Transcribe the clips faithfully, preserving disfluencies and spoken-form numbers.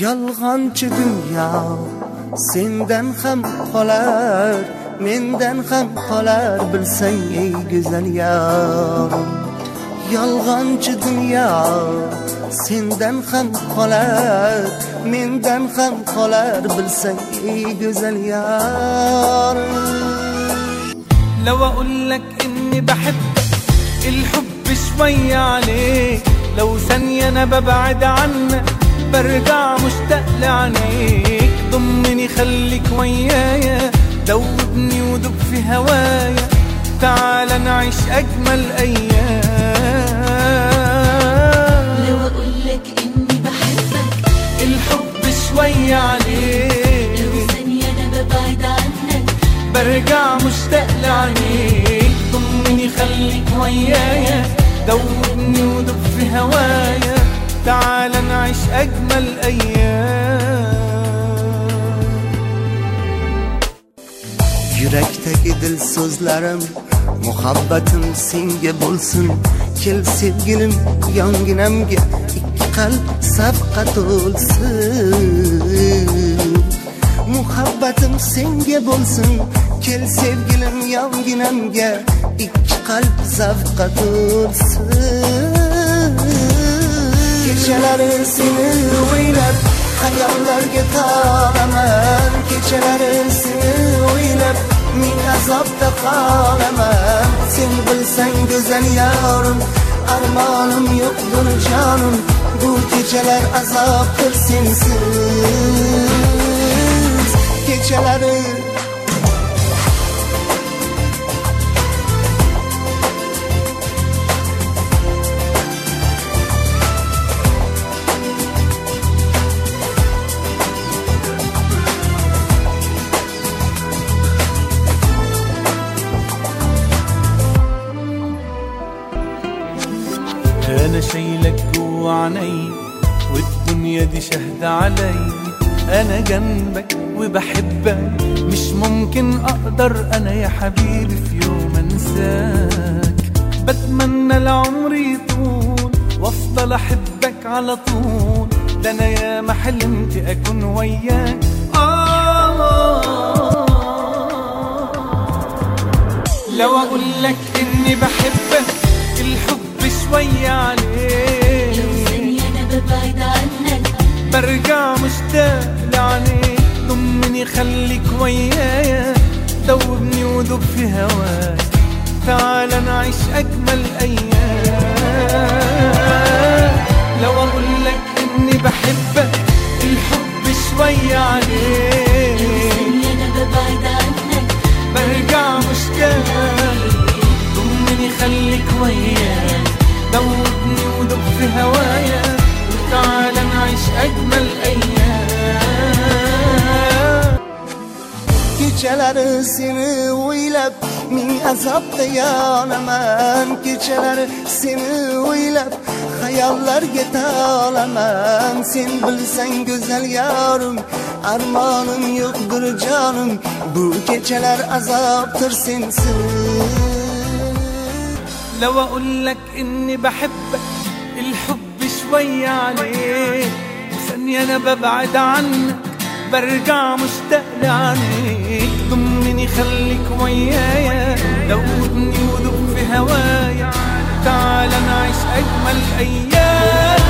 Yolg'onchi dunyo sendan ham qolar, mendan ham qolar, bilsang ey go'zal yorim. Yolg'onchi dunyo sendan ham qolar, mendan ham qolar, bilsang ey go'zal yorim. لو اقول لك اني بحبك الحب شوية عليك، لو ثانية انا ببعد عنك برجع مشتاق لعينيك، ضمني خليك ويايا، دوبني ودوب في هوايا، تعال نعيش اجمل ايام. لو اقول لك اني بحبك الحب شوية عليك، لو ثانية انا ببعد عنك برجع مشتاق لعينيك، ضمني خليك ويايا، دوبني ودوب في هوايا، تعال نعيش أجمل أيام. Yuraktagi dil so'zlarim muhabbatim senga bo'lsin, kel sevgilim yonginamga ikki qalb safqa to'lsin. Muhabbatim senga bo'lsin, kel sevgilim yonginamga ikki qalb safqa to'lsin. Kechalari seni o'ylab xayollarga tolaman, kechalari seni o'ylab ming azobda qolaman. Sen bilsang go'zal yorim, armonim yo'qdir jonim, bu kechalar azobdir sensiz. Kechalari أنا شايلك جوا عيني والدنيا دي شاهدة علي، أنا جنبك وبحبك مش ممكن أقدر أنا يا حبيبي في يوم أنساك. بتمنى العمر يطول وأفضل أحبك على طول، ده أنا يا ما حلمت أكون وياك. آه لو أقول لك إني بحبك الحب شوية عليك، لو ثانية انا ببعد عنك برجع مشتاق لعينيك، ضمني خليك ويايا، دوبني ودوب في هواك، تعال نعيش أجمل أيام. لو أقول لك إني بحبك الحب شوية عليك، لو ثانية انا ببعد عنك برجع مشتاق، ضمني خليك ويايا، دوبني ودوب في هوايا، وتعال نعيش أجمل أيام. Kechalari seni o'ylab ming azobda yonaman, kechalari seni o'ylab xayollarga tolaman. Sen bilsang go'zal yorim, armonim yo'qdir jonim, bu kechalar azobdir sensiz. لو أقول لك إني بحبك الحب شوية عليك، وثانية أنا ببعد عنك برجع مشتاق لعينيك، ضمني خليك ويايا، دوبني ودوب في هوايا، تعال نعيش أجمل أيام.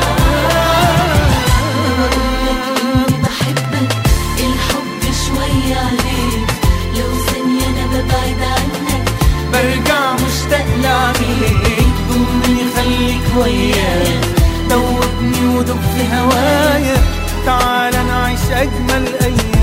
بحبك الحب شوية عليك، لو ثانية انا ببعد عنك برجع مشتاق لعينيك، ضمني خليك ويايا، دوبني ودوب في هوايا، تعال نعيش أجمل أيام.